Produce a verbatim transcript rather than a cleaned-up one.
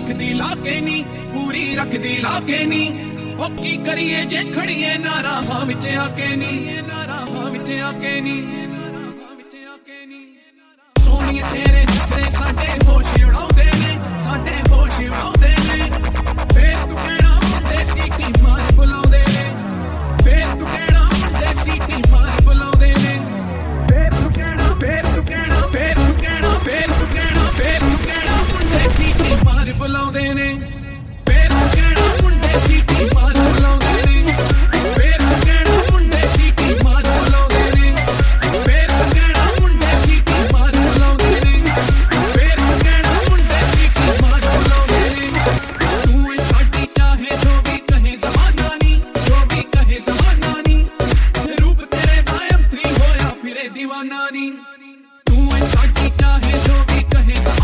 रखदी लाके नी पूरी रखदी लाके नी ओ की करिए जे खड़िए नारा हां विच आके नी नारा हां विच आके नी सोनी तेरे नखरे साडे होश उड़ाउंदे ने साडे होश उड़ाउंदे ने फिर तू कहना मुंडे सीटी मार बुलाउंदे ने फिर तू कहना मुंडे सीटी मार बुलाउंदे ने फिर तू कहना फिर तू कहना फिर तू कहना फिर तू कहना फिर तू कहना मुंडे सीटी मार बुलाउंदे ने फिर तू कहना मुंडे सीटी मार बुलाउंदे ने फिर तू कहना मुंडे सीटी मार बुलाउंदे ने फिर तू कहना मुंडे सीटी मार बुलाउंदे ने फिर तू कहना मुंडे सीटी मार बुलाउंदे ने तू ए साडी चाहे जो भी कहे ज़माना नी जो भी कहे ज़माना नी रूप तेरे कायम थी होया फिरे दीवाना नी तू ए साडी चाहे जो भी कहे